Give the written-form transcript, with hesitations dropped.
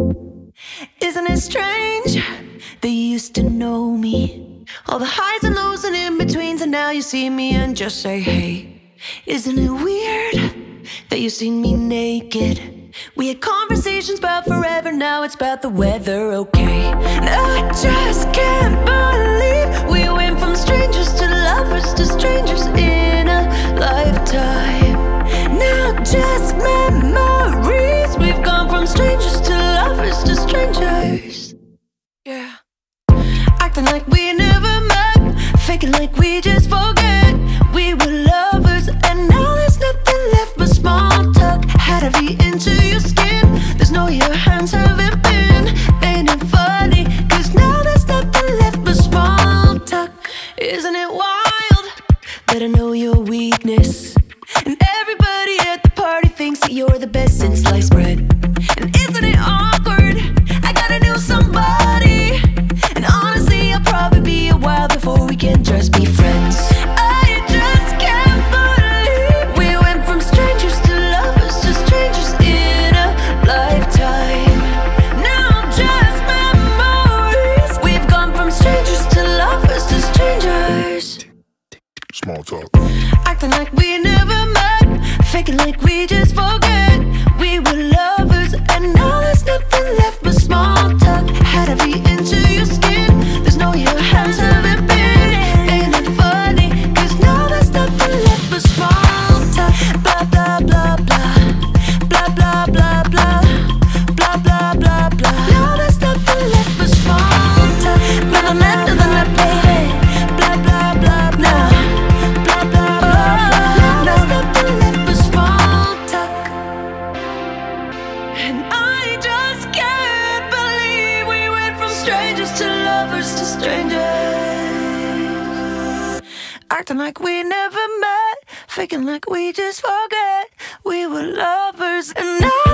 Isn't it strange that you used to know me? All the highs and lows and in-betweens, and now you see me and just say, hey. Isn't it weird that you seen me naked? We had conversations about forever, now it's about the weather, okay? And I just can't believe we went from strangers to lovers to strangers in a lifetime. Now just memories, we've gone from strangers to lovers to strangers. Yeah. Acting like we never met, faking like we just forget we were lovers, and now there's nothing left but small talk. Had to be into your skin, there's no your hands haven't been. Ain't it funny, cause now there's nothing left but small talk. Isn't it wild that I know your weakness, and everybody at the party thinks that you're the best since sliced bread? And isn't it awkward, I got a new somebody, and honestly I'll probably be a while before we can just be friends. I just can't believe we went from strangers to lovers to strangers in a lifetime. Now just memories, we've gone from strangers to lovers to strangers. Small talk. Acting like we never met, faking like we just forget we were lovers, and now there's nothing left but small talk. Had to be into your skin, there's no your hands haven't been. Ain't it funny, cause now there's nothing left but small talk. Blah blah blah blah, blah blah blah blah, blah blah blah blah. Now there's nothing left but small talk. Nothing left, nothing left, baby. Blah blah blah blah, blah blah blah blah. Now there's nothing left but small talk. And I just can't believe we went from strangers to lovers to strangers. Acting like we never met, faking like we just forget we were lovers, and now